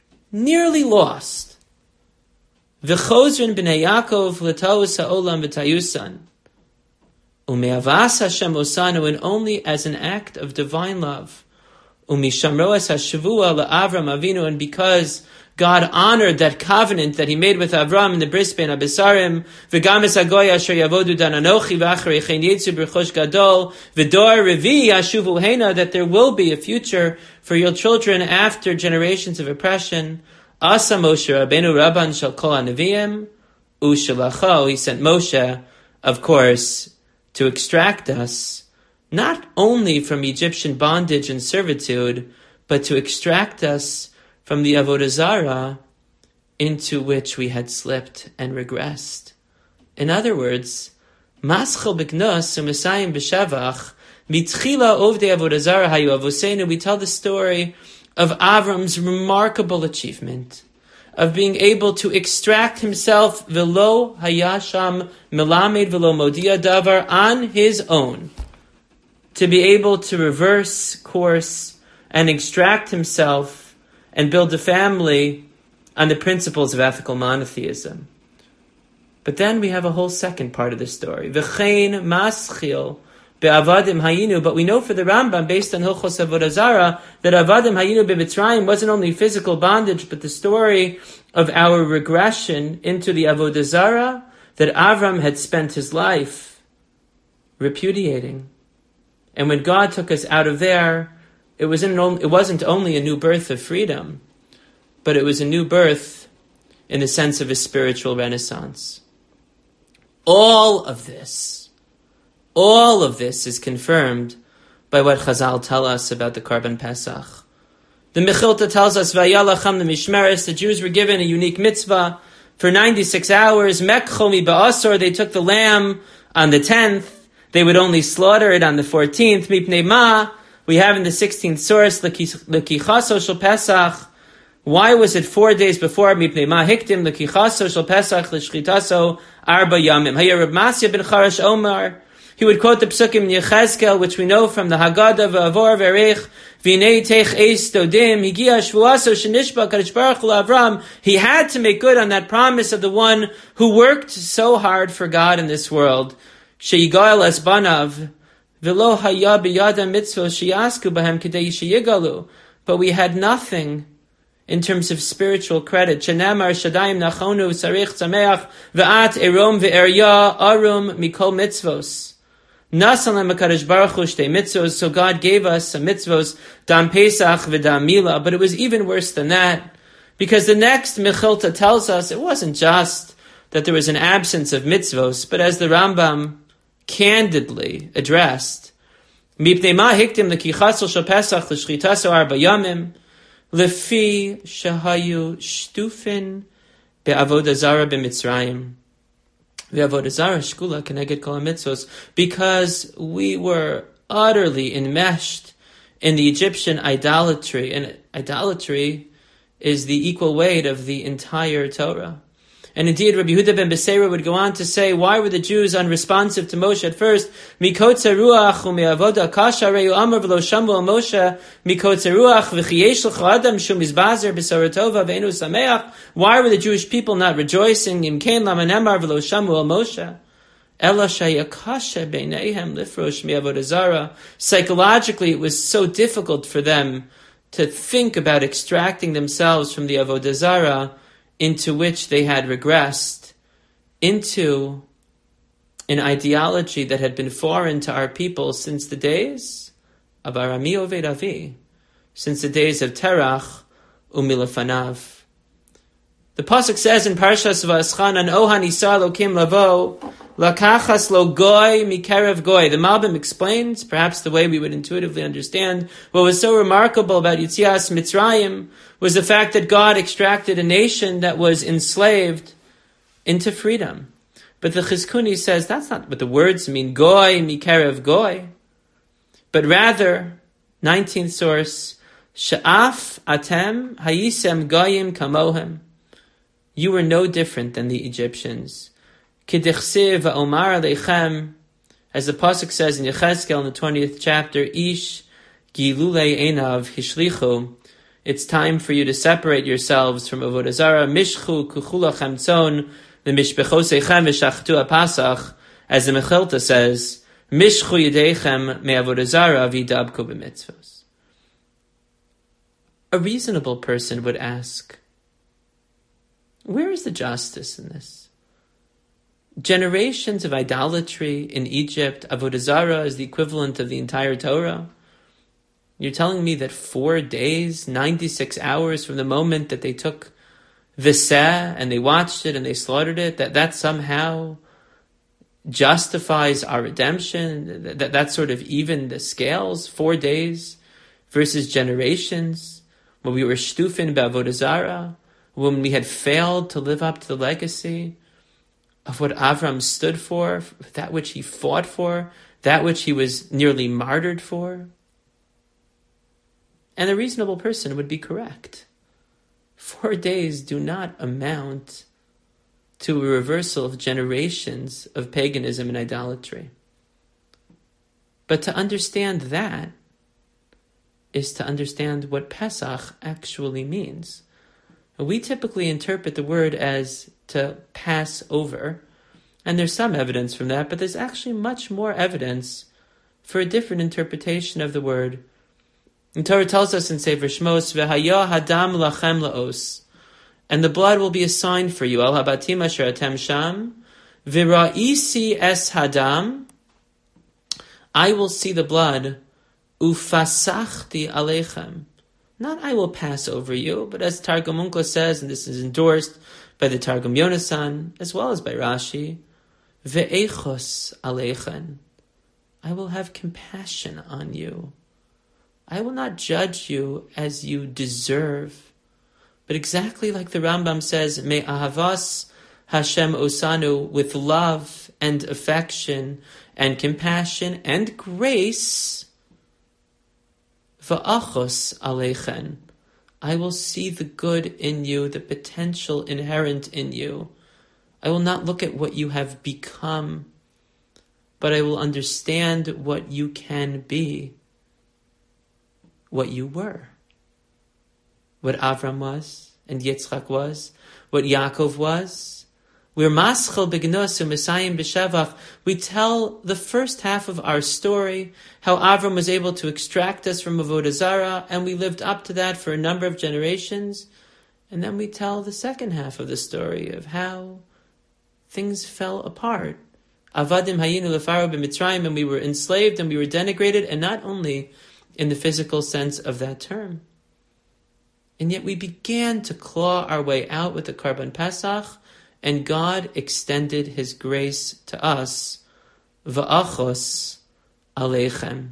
lost. V'chozrin b'nei Yaakov l'taus ha'olam v'tayusan, u'me'avas Hashem osanu, and only as an act of divine love, u'mishamroas ha'shavua la'Avram Avinu, and because God honored that covenant that he made with Avram in the bris ben abesarim, v'gamis hagoy asher yavodu dan anochi v'acharei chen yitzu b'chosh gadol, v'dor revi yashuvu hena, that there will be a future for your children after generations of oppression. Asa Moshe Rabbeinu Rabban shel kol haneviyim u'shelacho, he sent Moshe, of course, to extract us, not only from Egyptian bondage and servitude, but to extract us from the Avodah Zarah into which we had slipped and regressed. In other words, Maschel b'knos u'mesayim b'shevach mitchila ovdei Avodah Zarah hayu avosenu. We tell the story of Avram's remarkable achievement of being able to extract himself velo hayasham melamed velo modia davar, on his own, to be able to reverse course and extract himself and build a family on the principles of ethical monotheism. But then we have a whole second part of the story. V'chein maschil be'avadim hayinu. But we know for the Rambam, based on Hilchos Avodah Zarah, that avadim hayinu be'Mitzrayim wasn't only physical bondage, but the story of our regression into the Avodah Zarah that Avram had spent his life repudiating. And when God took us out of there, it wasn't only a new birth of freedom, but it was a new birth in the sense of a spiritual renaissance. All of this all of this is confirmed by what Chazal tell us about the Karban Pesach. The Mechilta tells us, Vayalacham the Mishmeres, the Jews were given a unique mitzvah for 96 hours. Mekcho mi ba'asor, they took the lamb on the 10th. They would only slaughter it on the 14th. Mipnei ma, we have in the 16th source, L'kichaso shel Pesach. Why was it 4 days before? Mipnei ma hiktim, L'kichaso shel Pesach, L'shchitaso arba yamim. Hayar Reb Masya ben Charash Omar, he would quote the Psukim in Yechezkel, which we know from the Haggadah, V'avor v'erech, v'nei teich eis dodim, higia shvuaso shenishba kadosh baruch hu Avram. He had to make good on that promise of the one who worked so hard for God in this world. Sheyigal es banav, v'lo haya b'yada mitzvah sheyasku b'hem k'dei sheyigalu. But we had nothing in terms of spiritual credit. Shenamar shadayim nachonu sarich tzameach v'at erom v'erya arum mikol mitzvos. Nasalam HaKadosh Baruch Hu shtei mitzvos. So God gave us some mitzvos, dam Pesach v'dam Mila. But it was even worse than that, because the next Mechilta tells us it wasn't just that there was an absence of mitzvos, but as the Rambam candidly addressed, mipnei ma hiktim l'kichatzol shel Pesach l'shchitaso arba yamim lefi shahayu shtufin be'avodah zara b'Mitzrayim. Because we were utterly enmeshed in the Egyptian idolatry, and idolatry is the equal weight of the entire Torah. And indeed, Rabbi Yehuda ben Beseira would go on to say, why were the Jews unresponsive to Moshe at first? Mikotze ruach u'me'avoda kasha re'u amar v'lo shamu al Moshe mikotze ruach v'chiyesh l'cho adam shum izbazer b'soratova v'enu sameach. Why were the Jewish people not rejoicing? Im kein lama nemar v'lo shamu al Moshe ela shayakasha b'neihem lifrosh me'avoda zara. Psychologically, it was so difficult for them to think about extracting themselves from the avodah zara into which they had regressed, into an ideology that had been foreign to our people since the days of Arami Oved Avi, since the days of Terach Umilafanav. The Pasuk says in Parshas Va'aschan, An Ohan Isa Lokim Lavo, Lakachas Lo Goy Mikerev Goy. The Malbim explains, perhaps the way we would intuitively understand, what was so remarkable about Yitzias Mitzrayim was the fact that God extracted a nation that was enslaved into freedom. But the Chizkuni says that's not what the words mean, Goy Mikerev Goy. But rather, 19th source, Sha'af Atem Hayisem Goyim Kamohem. You were no different than the Egyptians. Kidichsiv Omar Aleichem, as the Pasuk says in Yechezkel in the 20th chapter, Ish Gilulei Einav Hishlichu. It's time for you to separate yourselves from Avodah Zarah. Mishchu kuchulachem tzon v'mishbechoseichem v'shachtu apasach, as the Mechilta says, Mishchu yedeichem me'avodah Zarah v'yidabku b'mitzvos. A reasonable person would ask, where is the justice in this? Generations of idolatry in Egypt, Avodah Zarah is the equivalent of the entire Torah. You're telling me that 4 days, 96 hours from the moment that they took the seh and they watched it and they slaughtered it, that somehow justifies our redemption, that sort of even the scales, 4 days versus generations, when we were shtufin b'avodah zarah, when we had failed to live up to the legacy of what Avram stood for, that which he fought for, that which he was nearly martyred for. And a reasonable person would be correct. 4 days do not amount to a reversal of generations of paganism and idolatry. But to understand that is to understand what Pesach actually means. We typically interpret the word as to pass over, and there's some evidence from that, but there's actually much more evidence for a different interpretation of the word. The Torah tells us in Sefer Shmos, "V'haya hadam lachem laos," and the blood will be a sign for you. Al habatim asher atem sham, v'ra'isi es hadam. I will see the blood. Ufasachti aleichem. Not I will pass over you, but as Targum Unkla says, and this is endorsed by the Targum Yonasan, as well as by Rashi, ve'echos aleichem. I will have compassion on you. I will not judge you as you deserve. But exactly like the Rambam says, Me'ahavas Hashem osanu, with love and affection and compassion and grace, va'achos aleichem, I will see the good in you, the potential inherent in you. I will not look at what you have become, but I will understand what you can be, what you were, what Avram was, and Yitzchak was, what Yaakov was. We're maschel begnos u'mesayim b'shevach. We tell the first half of our story, how Avram was able to extract us from Avodah Zarah, and we lived up to that for a number of generations. And then we tell the second half of the story of how things fell apart. Avadim hayinu lefaro b'Mitzrayim, and we were enslaved and we were denigrated, and not only in the physical sense of that term. And yet we began to claw our way out with the Karban Pesach, and God extended His grace to us. Va'achos aleichem.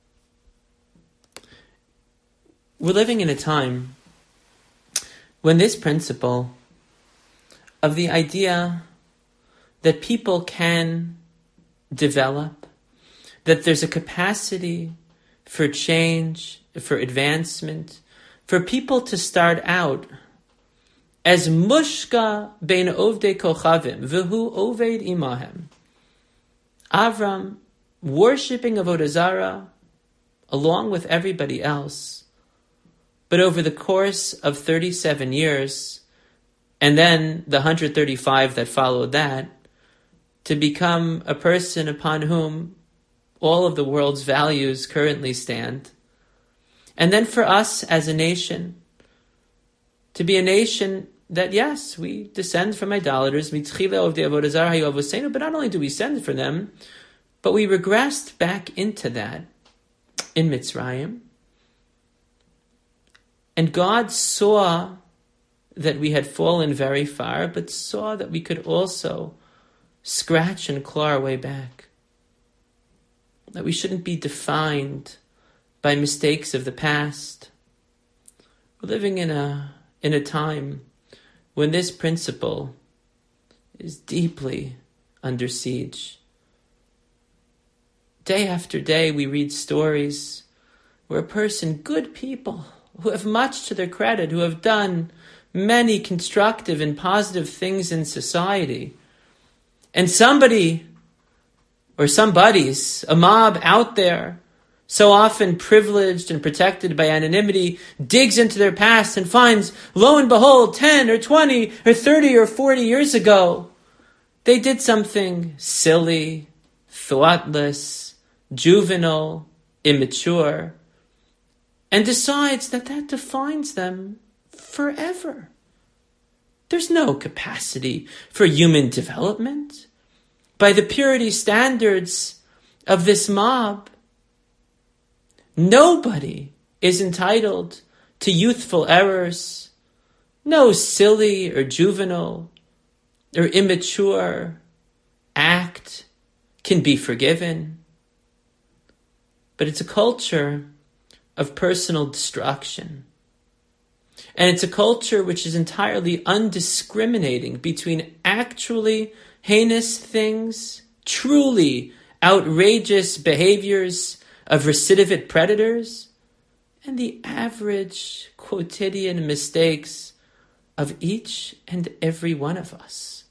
We're living in a time when this principle of the idea that people can develop, that there's a capacity for change, for advancement, for people to start out as mushka bein ovdei kochavim, v'hu oved imahem. Avram, worshipping Avodah Zarah, along with everybody else, but over the course of 37 years, and then the 135 that followed that, to become a person upon whom all of the world's values currently stand. And then for us as a nation, to be a nation that, yes, we descend from idolaters, but not only do we descend from them, but we regressed back into that in Mitzrayim. And God saw that we had fallen very far, but saw that we could also scratch and claw our way back. That we shouldn't be defined by mistakes of the past. We're living in a time when this principle is deeply under siege. Day after day we read stories where a person, good people, who have much to their credit, who have done many constructive and positive things in society, and somebody or somebodies, a mob out there, so often privileged and protected by anonymity, digs into their past and finds, lo and behold, 10 or 20 or 30 or 40 years ago, they did something silly, thoughtless, juvenile, immature, and decides that that defines them forever. There's no capacity for human development. By the purity standards of this mob, nobody is entitled to youthful errors. No silly or juvenile or immature act can be forgiven. But it's a culture of personal destruction. And it's a culture which is entirely undiscriminating between actually heinous things, truly outrageous behaviors of recidivant predators, and the average quotidian mistakes of each and every one of us.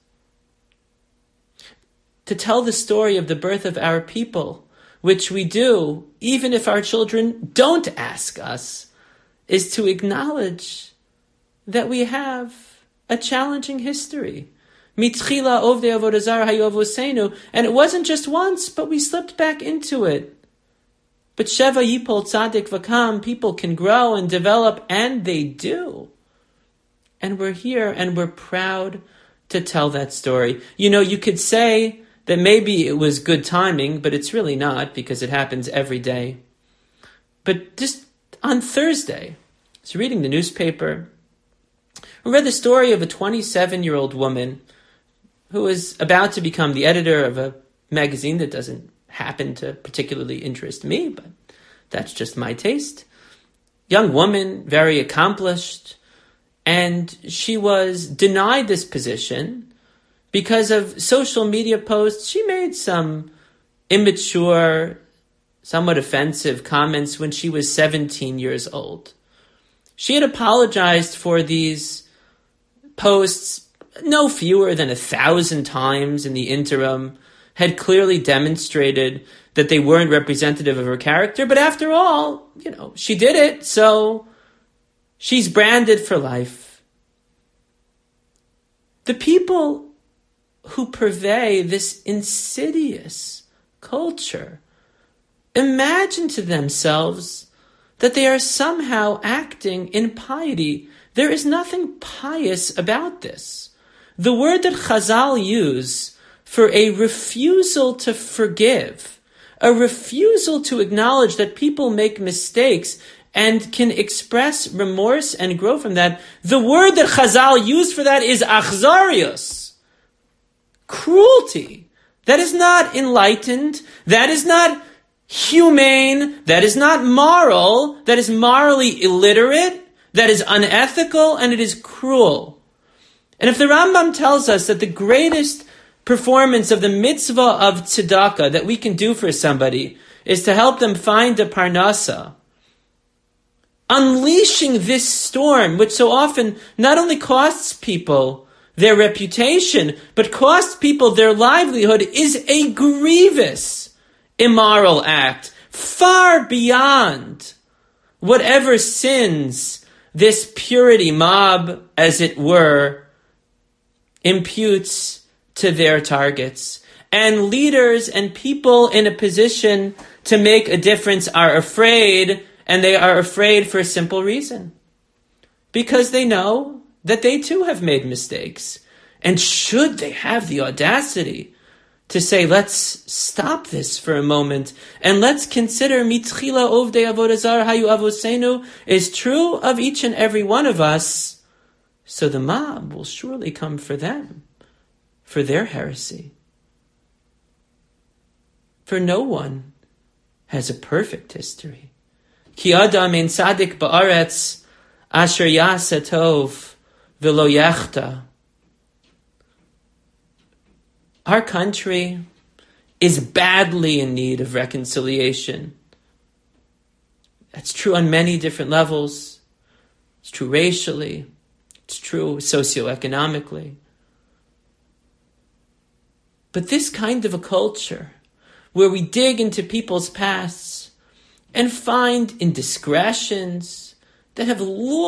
To tell the story of the birth of our people, which we do, even if our children don't ask us, is to acknowledge that we have a challenging history. Mitchila ovdei avodah zarah hayu avoseinu, and it wasn't just once, but we slipped back into it. But Sheva Yipol Tzadik Vakam, people can grow and develop, and they do. And we're here, and we're proud to tell that story. You know, you could say that maybe it was good timing, but it's really not, because it happens every day. But just on Thursday, I was reading the newspaper, I read the story of a 27-year-old woman who was about to become the editor of a magazine that doesn't happen to particularly interest me, but that's just my taste. Young woman, very accomplished, and she was denied this position because of social media posts. She made some immature, somewhat offensive comments when she was 17 years old. She had apologized for these posts no fewer than 1,000 times in the interim, had clearly demonstrated that they weren't representative of her character. But after all, she did it, so she's branded for life. The people who purvey this insidious culture imagine to themselves that they are somehow acting in piety. There is nothing pious about this. The word that Chazal use for a refusal to forgive, a refusal to acknowledge that people make mistakes and can express remorse and grow from that, the word that Chazal used for that is achzarius, cruelty. That is not enlightened. That is not humane. That is not moral. That is morally illiterate. That is unethical, and it is cruel. And if the Rambam tells us that the greatest performance of the mitzvah of tzedakah that we can do for somebody is to help them find a parnasa, unleashing this storm, which so often not only costs people their reputation, but costs people their livelihood, is a grievous immoral act, far beyond whatever sins this purity mob, as it were, imputes to their targets. And leaders and people in a position to make a difference are afraid, and they are afraid for a simple reason. Because they know that they too have made mistakes. And should they have the audacity to say, let's stop this for a moment, and let's consider mitchila ovdei avodah zara hayu avosenu is true of each and every one of us, so the mob will surely come for them, for their heresy. For no one has a perfect history. Ki adam ein tzadik ba'aretz asher yaseh tov v'lo yachta. Our country is badly in need of reconciliation. That's true on many different levels. It's true racially. It's true socioeconomically. But this kind of a culture, where we dig into people's pasts and find indiscretions that have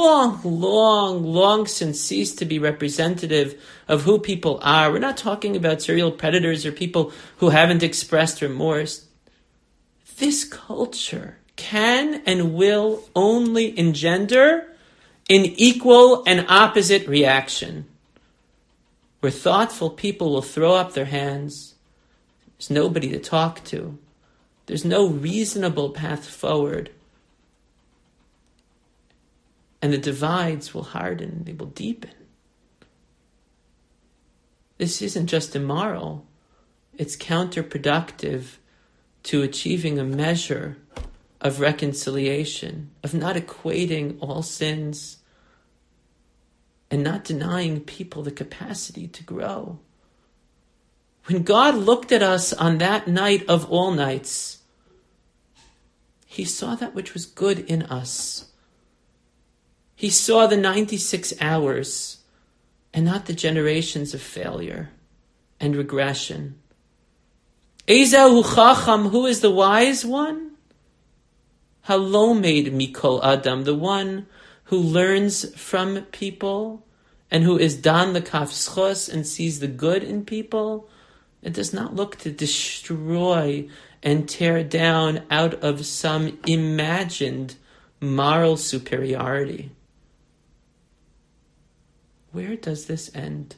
long since ceased to be representative of who people are. We're not talking about serial predators or people who haven't expressed remorse. This culture can and will only engender an equal and opposite reaction, where thoughtful people will throw up their hands. There's nobody to talk to. There's no reasonable path forward. And the divides will harden, they will deepen. This isn't just immoral, it's counterproductive to achieving a measure of reconciliation, of not equating all sins and not denying people the capacity to grow. When God looked at us on that night of all nights, He saw that which was good in us. He saw the 96 hours and not the generations of failure and regression. Ezahu Chacham, who is the wise one? Halomed Mikol Adam, the one who learns from people and who is Dan Lekaf Schos and sees the good in people. It does not look to destroy and tear down out of some imagined moral superiority. Where does this end?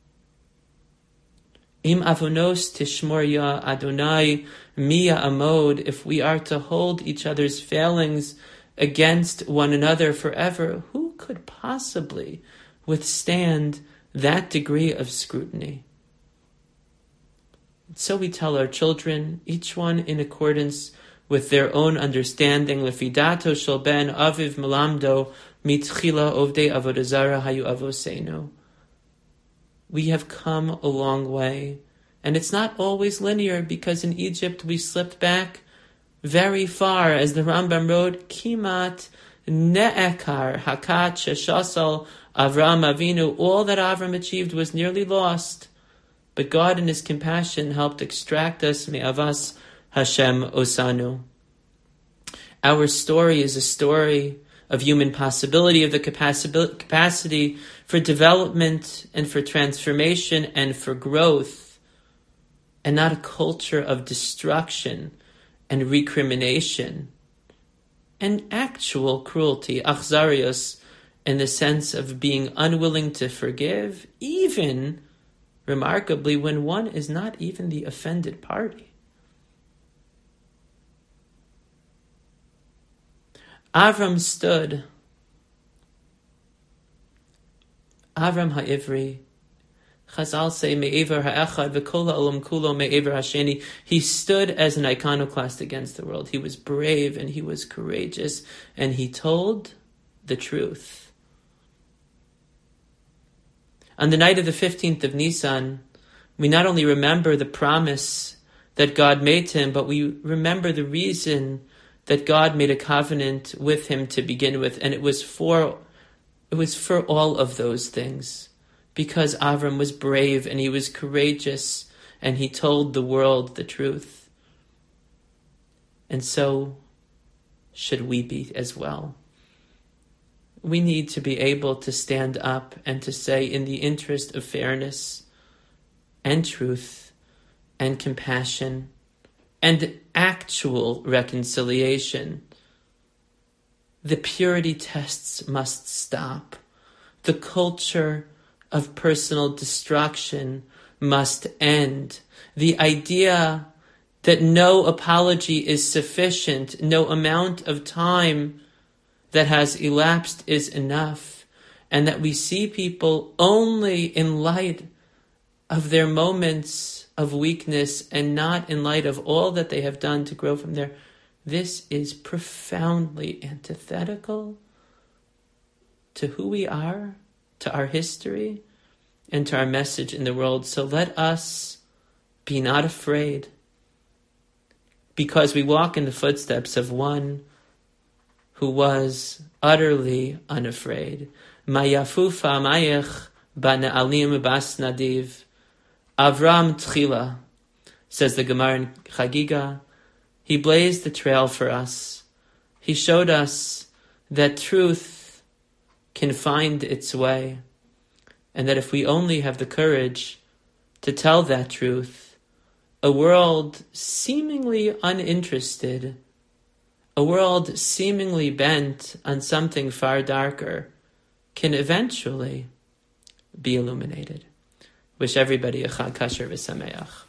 Im avonos tishmor ya Adonai miya amod. If we are to hold each other's failings against one another forever, who could possibly withstand that degree of scrutiny? So we tell our children, each one in accordance with their own understanding. Lefidato shel ben aviv melamdo mitchila ovdei avodah zara hayu avoseinu. We have come a long way. And it's not always linear, because in Egypt we slipped back very far. As the Rambam wrote, Kimat ne'ekar hakat sheshasal Avram Avinu. All that Avram achieved was nearly lost. But God in His compassion helped extract us me'avas Hashem osanu. Our story is a story of human possibility, of the capacity for development and for transformation and for growth, and not a culture of destruction and recrimination and actual cruelty, achzarios, in the sense of being unwilling to forgive, even, remarkably, when one is not even the offended party. Avram stood. Avram ha'ivri. Chazal say, me'ever ha'echad v'kol ha'olam kulo me'ever ha'sheni. He stood as an iconoclast against the world. He was brave and he was courageous, and he told the truth. On the night of the 15th of Nisan, we not only remember the promise that God made to him, but we remember the reason that God made a covenant with him to begin with, and it was for all of those things, because Avram was brave and he was courageous and he told the world the truth. And so should we be as well. We need to be able to stand up and to say, in the interest of fairness and truth and compassion and actual reconciliation, the purity tests must stop. The culture of personal destruction must end. The idea that no apology is sufficient, no amount of time that has elapsed is enough, and that we see people only in light of their moments of weakness and not in light of all that they have done to grow from there. This is profoundly antithetical to who we are, to our history, and to our message in the world. So let us be not afraid, because we walk in the footsteps of one who was utterly unafraid. Mayafufa mayech bana'alim bas nadiv. Avram Tchila, says the Gemara in Chagiga, he blazed the trail for us. He showed us that truth can find its way, and that if we only have the courage to tell that truth, a world seemingly uninterested, a world seemingly bent on something far darker, can eventually be illuminated. Wish everybody a Chag Kasher v'Sameach.